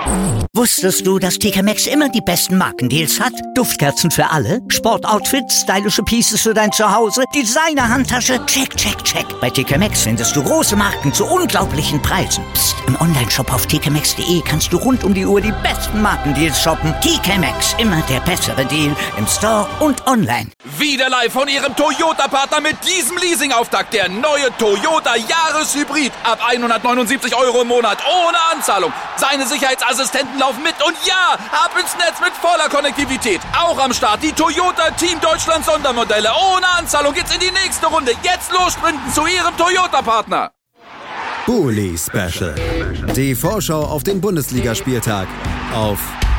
Wusstest du, dass TK Maxx immer die besten Markendeals hat? Duftkerzen für alle, Sportoutfits, stylische Pieces für dein Zuhause, Designer-Handtasche, check, check, check. Bei TK Maxx findest du große Marken zu unglaublichen Preisen. Psst. Im Onlineshop auf tkmaxx.de kannst du rund um die Uhr die besten Markendeals shoppen. TK Maxx, immer der bessere Deal im Store und online. Wieder live von Ihrem Toyota-Partner mit diesem Leasing-Auftakt. Der neue Toyota Jahreshybrid. Ab 179 € im Monat. Ohne Anzahlung. Seine Sicherheitsassistenten laufen mit. Und ja, ab ins Netz mit voller Konnektivität. Auch am Start die Toyota Team Deutschland Sondermodelle. Ohne Anzahlung geht's in die nächste Runde. Jetzt los sprinten zu Ihrem Toyota-Partner. Bully Special. Die Vorschau auf den Bundesligaspieltag auf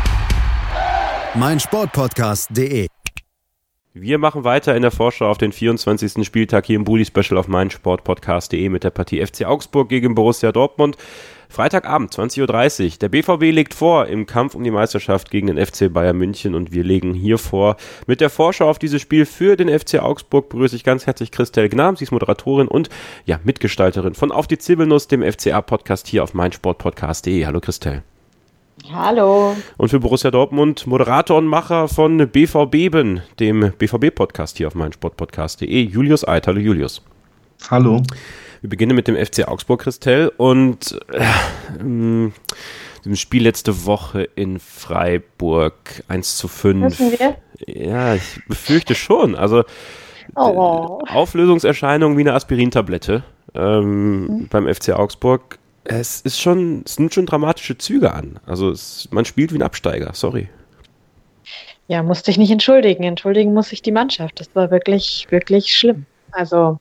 meinsportpodcast.de. Wir machen weiter in der Vorschau auf den 24. Spieltag hier im Bully Special auf meinsportpodcast.de mit der Partie FC Augsburg gegen Borussia Dortmund. Freitagabend, 20.30 Uhr. Der BVB legt vor im Kampf um die Meisterschaft gegen den FC Bayern München und wir legen hier vor mit der Vorschau auf dieses Spiel für den FC Augsburg. Begrüße ich ganz herzlich Christel Gnam, sie ist Moderatorin und Mitgestalterin von Auf die Zirbelnuss, dem FCA-Podcast hier auf meinsportpodcast.de. Hallo Christel. Hallo. Und für Borussia Dortmund Moderator und Macher von BVB, dem BVB-Podcast hier auf meinsportpodcast.de, Julius Eid. Hallo Julius. Hallo. Wir beginnen mit dem FC Augsburg, Christel, und dem Spiel letzte Woche in Freiburg 1:5. Müssen wir? Ja, ich befürchte schon. Also Auflösungserscheinungen wie eine Aspirintablette beim FC Augsburg. Es nimmt schon dramatische Züge an. Also man spielt wie ein Absteiger, sorry. Ja, musste ich nicht entschuldigen. Entschuldigen muss sich die Mannschaft. Das war wirklich, wirklich schlimm. Also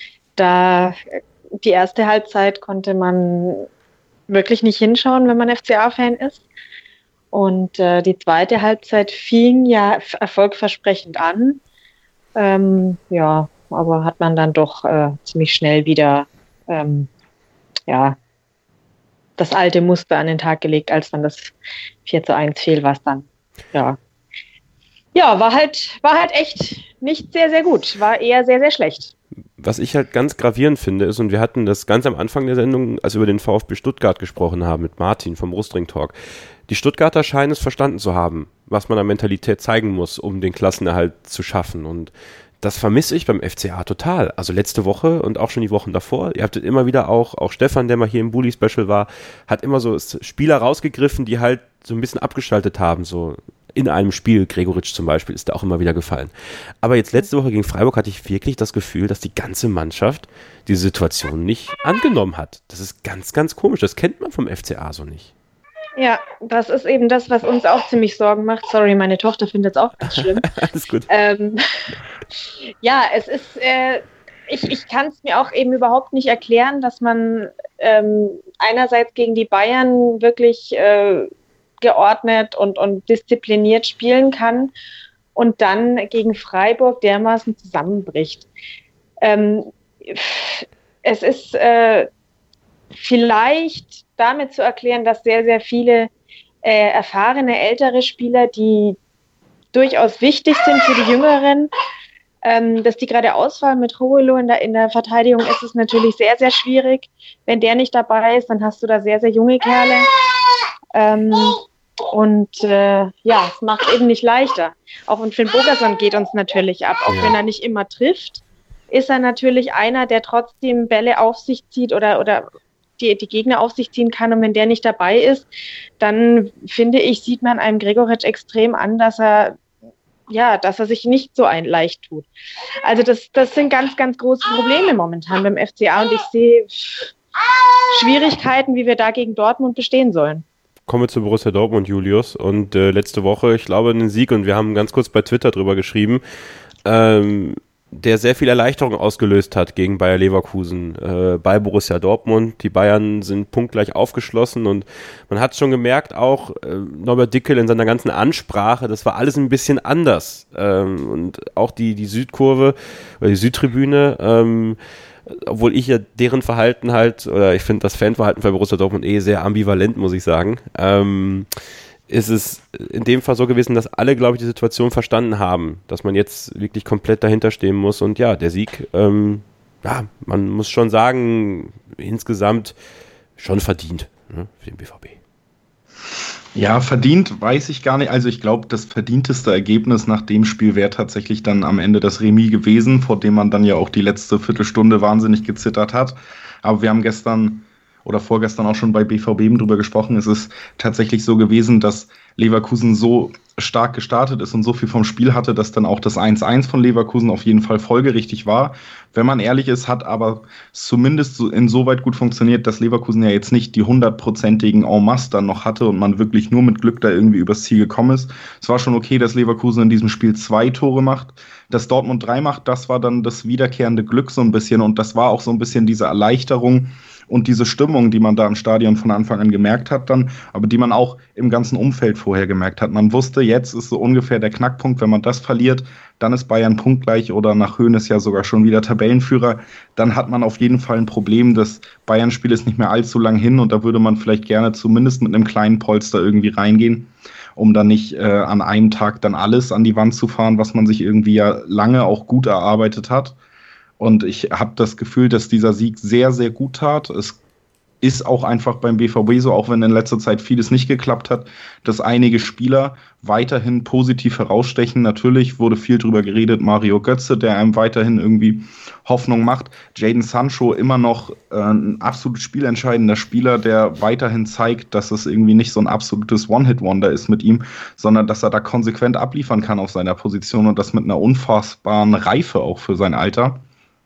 die erste Halbzeit konnte man wirklich nicht hinschauen, wenn man FCA-Fan ist. Und die zweite Halbzeit fing ja erfolgversprechend an. Aber hat man dann doch ziemlich schnell wieder das alte Muster an den Tag gelegt, als dann das 4:1 fiel, was dann, war halt echt nicht sehr, sehr gut. War eher sehr, sehr schlecht. Was ich halt ganz gravierend finde ist, und wir hatten das ganz am Anfang der Sendung, als wir über den VfB Stuttgart gesprochen haben, mit Martin vom Brustring Talk. Die Stuttgarter scheinen es verstanden zu haben, was man an Mentalität zeigen muss, um den Klassenerhalt zu schaffen. Und das vermisse ich beim FCA total. Also letzte Woche und auch schon die Wochen davor. Ihr habt immer wieder auch Stefan, der mal hier im Bully Special war, hat immer so Spieler rausgegriffen, die halt so ein bisschen abgeschaltet haben, so in einem Spiel. Gregoritsch zum Beispiel ist da auch immer wieder gefallen. Aber jetzt letzte Woche gegen Freiburg hatte ich wirklich das Gefühl, dass die ganze Mannschaft diese Situation nicht angenommen hat. Das ist ganz, ganz komisch. Das kennt man vom FCA so nicht. Ja, das ist eben das, was uns auch ziemlich Sorgen macht. Sorry, meine Tochter findet es auch ganz schlimm. Alles gut. Es ist, ich kann es mir auch eben überhaupt nicht erklären, dass man einerseits gegen die Bayern wirklich geordnet und diszipliniert spielen kann und dann gegen Freiburg dermaßen zusammenbricht. Es ist vielleicht damit zu erklären, dass sehr, sehr viele erfahrene, ältere Spieler, die durchaus wichtig sind für die Jüngeren, dass die gerade ausfallen. Mit Rouelo in der Verteidigung ist es natürlich sehr, sehr schwierig. Wenn der nicht dabei ist, dann hast du da sehr, sehr junge Kerle. Es macht eben nicht leichter. Auch Finn Bogerson geht uns natürlich ab. Auch wenn er nicht immer trifft, ist er natürlich einer, der trotzdem Bälle auf sich zieht oder die Gegner auf sich ziehen kann. Und wenn der nicht dabei ist, dann finde ich, sieht man einem Gregoritsch extrem an, dass er sich nicht so leicht tut. Also das sind ganz, ganz große Probleme momentan beim FCA und ich sehe Schwierigkeiten, wie wir da gegen Dortmund bestehen sollen. Kommen wir zu Borussia Dortmund, Julius. Und letzte Woche, ich glaube, einen Sieg, und wir haben ganz kurz bei Twitter drüber geschrieben, der sehr viel Erleichterung ausgelöst hat gegen Bayer Leverkusen bei Borussia Dortmund. Die Bayern sind punktgleich aufgeschlossen und man hat schon gemerkt, auch Norbert Dickel in seiner ganzen Ansprache, das war alles ein bisschen anders. Und auch die Südkurve oder die Südtribüne, obwohl ich ja deren Verhalten ich finde das Fanverhalten bei Borussia Dortmund sehr ambivalent, muss ich sagen, ist es in dem Fall so gewesen, dass alle, glaube ich, die Situation verstanden haben, dass man jetzt wirklich komplett dahinter stehen muss. Und ja, der Sieg, man muss schon sagen, insgesamt schon verdient, ne, für den BVB. Ja, verdient weiß ich gar nicht. Also ich glaube, das verdienteste Ergebnis nach dem Spiel wäre tatsächlich dann am Ende das Remis gewesen, vor dem man dann ja auch die letzte Viertelstunde wahnsinnig gezittert hat. Aber wir haben gestern oder vorgestern auch schon bei BVB drüber gesprochen. Es ist tatsächlich so gewesen, dass Leverkusen so stark gestartet ist und so viel vom Spiel hatte, dass dann auch das 1-1 von Leverkusen auf jeden Fall folgerichtig war. Wenn man ehrlich ist, hat aber zumindest insoweit gut funktioniert, dass Leverkusen ja jetzt nicht die 100%igen en masse dann noch hatte und man wirklich nur mit Glück da irgendwie übers Ziel gekommen ist. Es war schon okay, dass Leverkusen in diesem Spiel 2 Tore macht. Dass Dortmund 3 macht, das war dann das wiederkehrende Glück so ein bisschen und das war auch so ein bisschen diese Erleichterung und diese Stimmung, die man da im Stadion von Anfang an gemerkt hat dann, aber die man auch im ganzen Umfeld vorher gemerkt hat. Man wusste, jetzt ist so ungefähr der Knackpunkt, wenn man das verliert, dann ist Bayern punktgleich oder nach Hoeneß ja sogar schon wieder Tabellenführer. Dann hat man auf jeden Fall ein Problem. Das Bayern-Spiel ist nicht mehr allzu lang hin und da würde man vielleicht gerne zumindest mit einem kleinen Polster irgendwie reingehen, um dann nicht an einem Tag dann alles an die Wand zu fahren, was man sich irgendwie ja lange auch gut erarbeitet hat. Und ich habe das Gefühl, dass dieser Sieg sehr, sehr gut tat. Es ist auch einfach beim BVB so, auch wenn in letzter Zeit vieles nicht geklappt hat, dass einige Spieler weiterhin positiv herausstechen. Natürlich wurde viel drüber geredet, Mario Götze, der einem weiterhin irgendwie Hoffnung macht. Jadon Sancho immer noch ein absolut spielentscheidender Spieler, der weiterhin zeigt, dass es irgendwie nicht so ein absolutes One-Hit-Wonder ist mit ihm, sondern dass er da konsequent abliefern kann auf seiner Position und das mit einer unfassbaren Reife auch für sein Alter.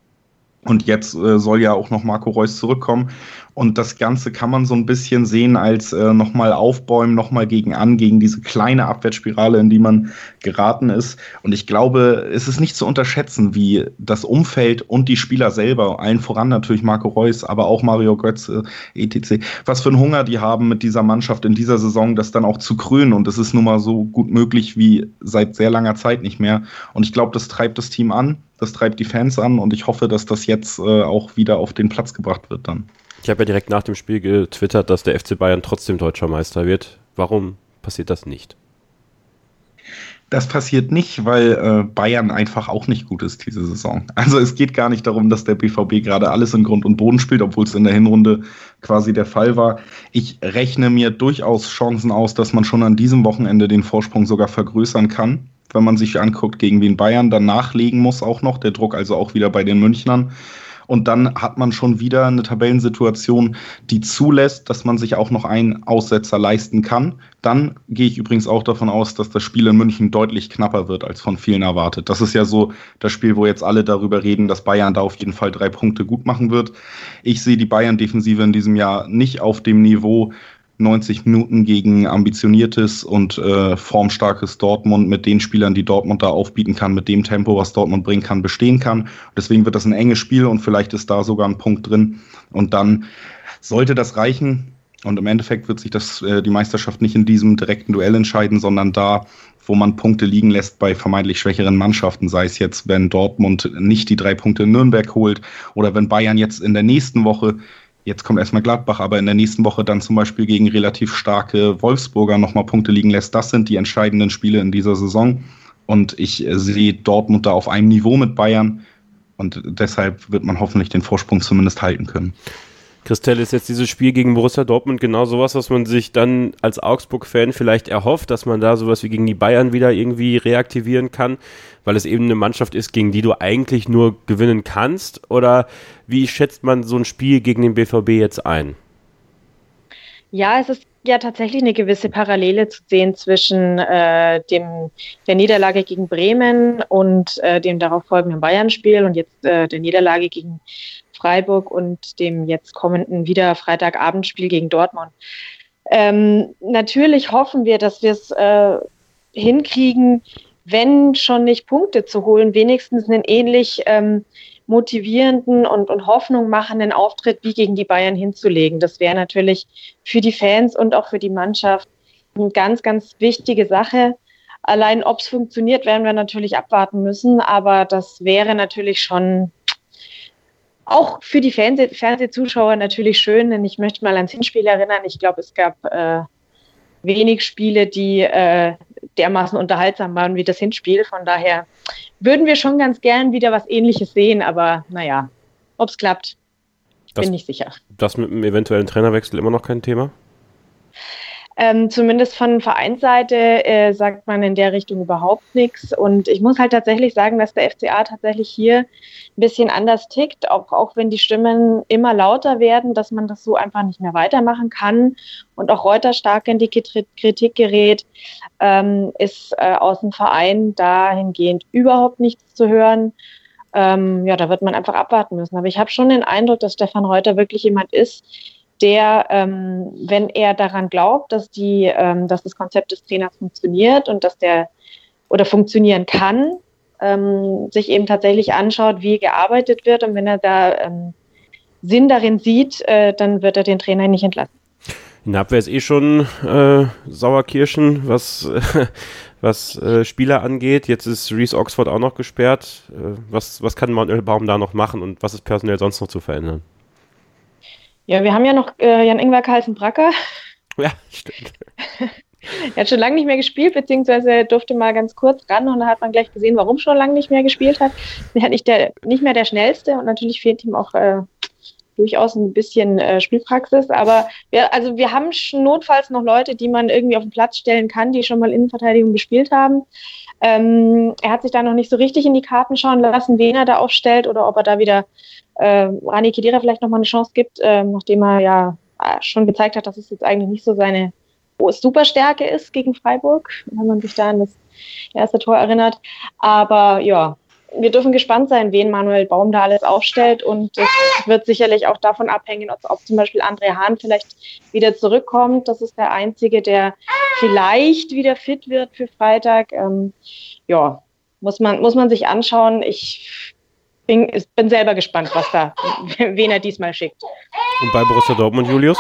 Und jetzt soll ja auch noch Marco Reus zurückkommen. Und das Ganze kann man so ein bisschen sehen als nochmal aufbäumen, nochmal gegen diese kleine Abwärtsspirale, in die man geraten ist. Und ich glaube, es ist nicht zu unterschätzen, wie das Umfeld und die Spieler selber, allen voran natürlich Marco Reus, aber auch Mario Götze, etc., was für einen Hunger die haben mit dieser Mannschaft in dieser Saison, das dann auch zu krönen. Und es ist nun mal so gut möglich wie seit sehr langer Zeit nicht mehr. Und ich glaube, das treibt das Team an, das treibt die Fans an und ich hoffe, dass das jetzt auch wieder auf den Platz gebracht wird dann. Ich habe ja direkt nach dem Spiel getwittert, dass der FC Bayern trotzdem deutscher Meister wird. Warum passiert das nicht? Das passiert nicht, weil Bayern einfach auch nicht gut ist diese Saison. Also es geht gar nicht darum, dass der BVB gerade alles in Grund und Boden spielt, obwohl es in der Hinrunde quasi der Fall war. Ich rechne mir durchaus Chancen aus, dass man schon an diesem Wochenende den Vorsprung sogar vergrößern kann, wenn man sich anguckt, gegen wen Bayern dann nachlegen muss auch noch. Der Druck also auch wieder bei den Münchnern. Und dann hat man schon wieder eine Tabellensituation, die zulässt, dass man sich auch noch einen Aussetzer leisten kann. Dann gehe ich übrigens auch davon aus, dass das Spiel in München deutlich knapper wird, als von vielen erwartet. Das ist ja so das Spiel, wo jetzt alle darüber reden, dass Bayern da auf jeden Fall 3 Punkte gut machen wird. Ich sehe die Bayern-Defensive in diesem Jahr nicht auf dem Niveau 90 Minuten gegen ambitioniertes und formstarkes Dortmund mit den Spielern, die Dortmund da aufbieten kann, mit dem Tempo, was Dortmund bringen kann, bestehen kann. Deswegen wird das ein enges Spiel und vielleicht ist da sogar ein Punkt drin. Und dann sollte das reichen. Und im Endeffekt wird sich die Meisterschaft nicht in diesem direkten Duell entscheiden, sondern da, wo man Punkte liegen lässt bei vermeintlich schwächeren Mannschaften, sei es jetzt, wenn Dortmund nicht die 3 Punkte in Nürnberg holt oder wenn Bayern jetzt in der nächsten Woche, jetzt kommt erstmal Gladbach, aber in der nächsten Woche dann zum Beispiel gegen relativ starke Wolfsburger nochmal Punkte liegen lässt. Das sind die entscheidenden Spiele in dieser Saison. Und ich sehe Dortmund da auf einem Niveau mit Bayern. Und deshalb wird man hoffentlich den Vorsprung zumindest halten können. Christel, ist jetzt dieses Spiel gegen Borussia Dortmund genau sowas, was man sich dann als Augsburg-Fan vielleicht erhofft, dass man da sowas wie gegen die Bayern wieder irgendwie reaktivieren kann, weil es eben eine Mannschaft ist, gegen die du eigentlich nur gewinnen kannst? Oder wie schätzt man so ein Spiel gegen den BVB jetzt ein? Ja, es ist ja tatsächlich eine gewisse Parallele zu sehen zwischen der Niederlage gegen Bremen und dem darauf folgenden Bayern-Spiel und jetzt der Niederlage gegen Freiburg und dem jetzt kommenden wieder Freitagabendspiel gegen Dortmund. Natürlich hoffen wir, dass wir es hinkriegen, wenn schon nicht Punkte zu holen, wenigstens einen ähnlich motivierenden und Hoffnung machenden Auftritt wie gegen die Bayern hinzulegen. Das wäre natürlich für die Fans und auch für die Mannschaft eine ganz, ganz wichtige Sache. Allein ob es funktioniert, werden wir natürlich abwarten müssen, aber das wäre natürlich schon auch für die Fernsehzuschauer natürlich schön, denn ich möchte mal ans Hinspiel erinnern. Ich glaube, es gab wenig Spiele, die dermaßen unterhaltsam waren wie das Hinspiel. Von daher würden wir schon ganz gern wieder was Ähnliches sehen, aber naja, ob es klappt, bin nicht sicher. Das mit einem eventuellen Trainerwechsel immer noch kein Thema? Zumindest von Vereinsseite sagt man in der Richtung überhaupt nichts. Und ich muss halt tatsächlich sagen, dass der FCA tatsächlich hier ein bisschen anders tickt, auch wenn die Stimmen immer lauter werden, dass man das so einfach nicht mehr weitermachen kann. Und auch Reuter stark in die Kritik gerät, ist aus dem Verein dahingehend überhaupt nichts zu hören. Da wird man einfach abwarten müssen. Aber ich habe schon den Eindruck, dass Stefan Reuter wirklich jemand ist, der, wenn er daran glaubt, dass das Konzept des Trainers funktioniert und dass der oder funktionieren kann, sich eben tatsächlich anschaut, wie gearbeitet wird. Und wenn er da Sinn darin sieht, dann wird er den Trainer nicht entlassen. In der Abwehr ist schon Sauerkirschen, was Spieler angeht. Jetzt ist Reece Oxford auch noch gesperrt. Was kann Manuel Baum da noch machen und was ist personell sonst noch zu verändern? Ja, wir haben ja noch Jan-Ingwer Carlsen-Bracker. Ja, stimmt. Er hat schon lange nicht mehr gespielt, beziehungsweise durfte mal ganz kurz ran und da hat man gleich gesehen, warum schon lange nicht mehr gespielt hat. Er hat nicht mehr der Schnellste und natürlich fehlt ihm auch durchaus ein bisschen Spielpraxis, aber wir haben notfalls noch Leute, die man irgendwie auf den Platz stellen kann, die schon mal Innenverteidigung gespielt haben. Er hat sich da noch nicht so richtig in die Karten schauen lassen, wen er da aufstellt oder ob er da wieder Rani Khedira vielleicht nochmal eine Chance gibt, nachdem er ja schon gezeigt hat, dass es jetzt eigentlich nicht so seine Superstärke ist gegen Freiburg, wenn man sich da an das erste Tor erinnert. Aber ja, wir dürfen gespannt sein, wen Manuel Baum da alles aufstellt und es wird sicherlich auch davon abhängen, ob zum Beispiel André Hahn vielleicht wieder zurückkommt. Das ist der Einzige, der vielleicht wieder fit wird für Freitag. Muss man sich anschauen. Ich bin selber gespannt, wen er diesmal schickt. Und bei Borussia Dortmund, Julius?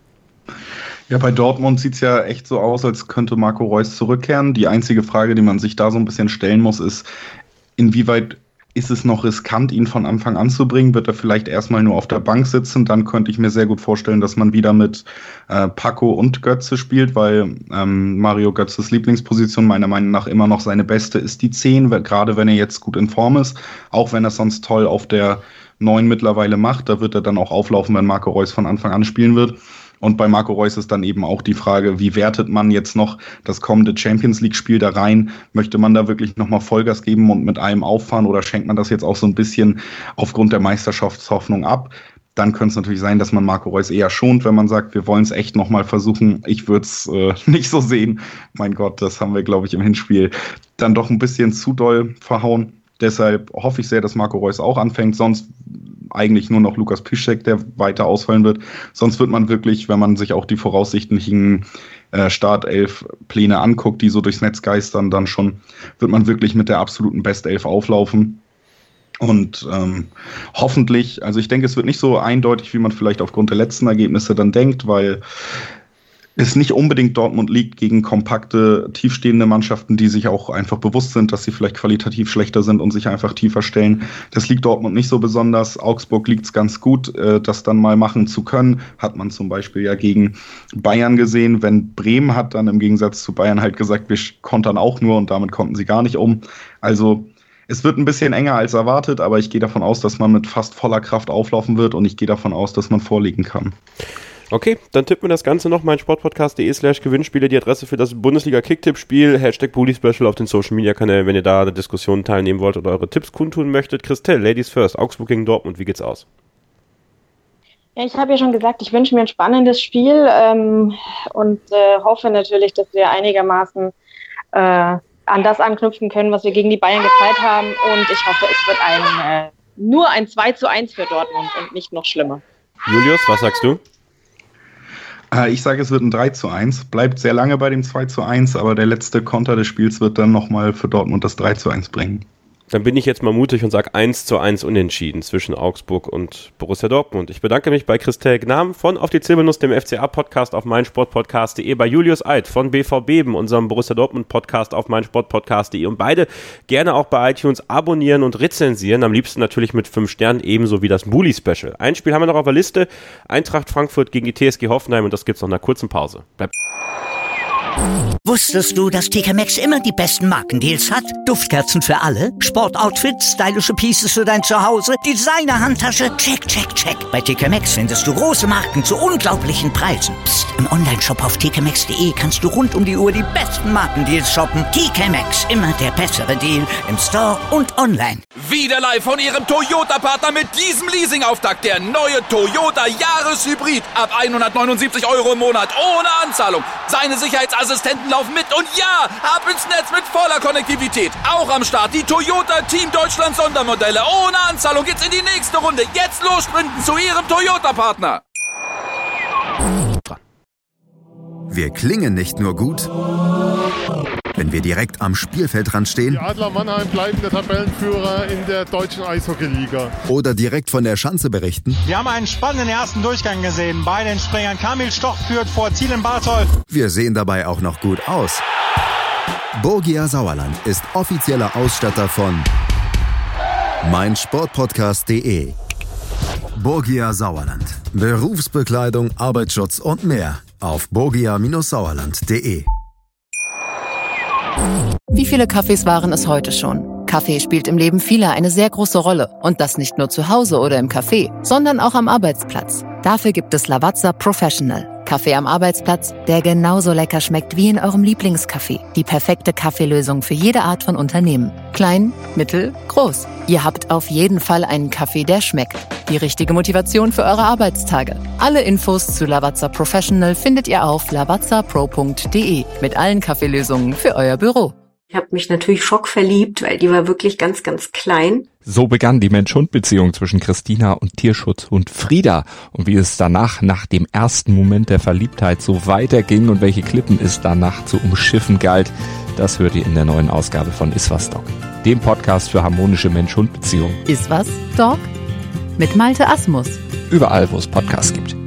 Ja, bei Dortmund sieht es ja echt so aus, als könnte Marco Reus zurückkehren. Die einzige Frage, die man sich da so ein bisschen stellen muss, ist, inwieweit ist es noch riskant, ihn von Anfang an zu bringen? Wird er vielleicht erstmal nur auf der Bank sitzen? Dann könnte ich mir sehr gut vorstellen, dass man wieder mit Paco und Götze spielt, weil Mario Götzes Lieblingsposition meiner Meinung nach immer noch seine beste ist die 10, gerade wenn er jetzt gut in Form ist. Auch wenn er sonst toll auf der 9 mittlerweile macht, da wird er dann auch auflaufen, wenn Marco Reus von Anfang an spielen wird. Und bei Marco Reus ist dann eben auch die Frage, wie wertet man jetzt noch das kommende Champions-League-Spiel da rein? Möchte man da wirklich nochmal Vollgas geben und mit allem auffahren oder schenkt man das jetzt auch so ein bisschen aufgrund der Meisterschaftshoffnung ab? Dann könnte es natürlich sein, dass man Marco Reus eher schont, wenn man sagt, wir wollen es echt nochmal versuchen. Ich würde es nicht so sehen. Mein Gott, das haben wir, glaube ich, im Hinspiel dann doch ein bisschen zu doll verhauen. Deshalb hoffe ich sehr, dass Marco Reus auch anfängt. Sonst eigentlich nur noch Lukas Piszczek, der weiter ausfallen wird. Sonst wird man wirklich, wenn man sich auch die voraussichtlichen Startelf-Pläne anguckt, die so durchs Netz geistern, dann schon wird man wirklich mit der absoluten Bestelf auflaufen. Und hoffentlich, also ich denke, es wird nicht so eindeutig, wie man vielleicht aufgrund der letzten Ergebnisse dann denkt, weil es nicht unbedingt Dortmund liegt gegen kompakte, tiefstehende Mannschaften, die sich auch einfach bewusst sind, dass sie vielleicht qualitativ schlechter sind und sich einfach tiefer stellen. Das liegt Dortmund nicht so besonders. Augsburg liegt es ganz gut, das dann mal machen zu können. Hat man zum Beispiel ja gegen Bayern gesehen. Wenn Bremen hat dann im Gegensatz zu Bayern halt gesagt, wir kontern auch nur und damit konnten sie gar nicht um. Also es wird ein bisschen enger als erwartet, aber ich gehe davon aus, dass man mit fast voller Kraft auflaufen wird und ich gehe davon aus, dass man vorlegen kann. Okay, dann tippen wir das Ganze noch mal in sportpodcast.de/Gewinnspiele, die Adresse für das Bundesliga-Kicktipp-Spiel, #BullySpecial auf den Social-Media-Kanälen, wenn ihr da an der Diskussion teilnehmen wollt oder eure Tipps kundtun möchtet. Christelle, Ladies first, Augsburg gegen Dortmund, wie geht's aus? Ja, ich habe ja schon gesagt, ich wünsche mir ein spannendes Spiel und hoffe natürlich, dass wir einigermaßen an das anknüpfen können, was wir gegen die Bayern gezeigt haben und ich hoffe, es wird nur ein 2:1 für Dortmund und nicht noch schlimmer. Julius, was sagst du? Ich sage, es wird ein 3:1. Bleibt sehr lange bei dem 2:1, aber der letzte Konter des Spiels wird dann nochmal für Dortmund das 3:1 bringen. Dann bin ich jetzt mal mutig und sage 1:1 unentschieden zwischen Augsburg und Borussia Dortmund. Ich bedanke mich bei Christelle Gnam von Auf die Zielbenuss, dem FCA-Podcast auf meinsportpodcast.de, bei Julius Eid von BV Beben, unserem Borussia Dortmund-Podcast auf meinsportpodcast.de und beide gerne auch bei iTunes abonnieren und rezensieren, am liebsten natürlich mit 5 Sternen, ebenso wie das Bully-Special. Ein Spiel haben wir noch auf der Liste, Eintracht Frankfurt gegen die TSG Hoffenheim und das gibt's nach einer kurzen Pause. Bleibt Wusstest du, dass TK Maxx immer die besten Markendeals hat? Duftkerzen für alle, Sportoutfits, stylische Pieces für dein Zuhause, Designer-Handtasche, check, check, check. Bei TK Maxx findest du große Marken zu unglaublichen Preisen. Psst. Im Onlineshop auf tkmaxx.de kannst du rund um die Uhr die besten Markendeals shoppen. TK Maxx, immer der bessere Deal im Store und online. Wieder live von Ihrem Toyota-Partner mit diesem Leasing-Auftakt. Der neue Toyota Jahreshybrid. Ab 179 € im Monat. Ohne Anzahlung. Seine Sicherheitsassistenten laufen mit. Und ja, ab ins Netz mit voller Konnektivität. Auch am Start die Toyota Team Deutschland Sondermodelle. Ohne Anzahlung geht's in die nächste Runde. Jetzt los sprinten zu Ihrem Toyota-Partner. Wir klingen nicht nur gut, wenn wir direkt am Spielfeldrand stehen. Die Adler Mannheim bleiben der Tabellenführer in der deutschen Eishockeyliga. Oder direkt von der Schanze berichten. Wir haben einen spannenden ersten Durchgang gesehen. Bei den Springern Kamil Stoch führt vor Zielen Barthold. Wir sehen dabei auch noch gut aus. Borgia Sauerland ist offizieller Ausstatter von meinsportpodcast.de. Borgia Sauerland. Berufsbekleidung, Arbeitsschutz und mehr auf borgia-sauerland.de. Wie viele Kaffees waren es heute schon? Kaffee spielt im Leben vieler eine sehr große Rolle. Und das nicht nur zu Hause oder im Café, sondern auch am Arbeitsplatz. Dafür gibt es Lavazza Professional. Kaffee am Arbeitsplatz, der genauso lecker schmeckt wie in eurem Lieblingscafé. Die perfekte Kaffeelösung für jede Art von Unternehmen. Klein, mittel, groß. Ihr habt auf jeden Fall einen Kaffee, der schmeckt. Die richtige Motivation für eure Arbeitstage. Alle Infos zu Lavazza Professional findet ihr auf lavazzapro.de mit allen Kaffeelösungen für euer Büro. Ich habe mich natürlich schockverliebt, weil die war wirklich ganz, ganz klein. So begann die Mensch-Hund-Beziehung zwischen Christina und Tierschutzhund Frieda. Und wie es danach, nach dem ersten Moment der Verliebtheit, so weiterging und welche Klippen es danach zu umschiffen galt, das hört ihr in der neuen Ausgabe von Iswas Dog, dem Podcast für harmonische Mensch-Hund-Beziehungen. Iswas Dog? Mit Malte Asmus. Überall, wo es Podcasts gibt.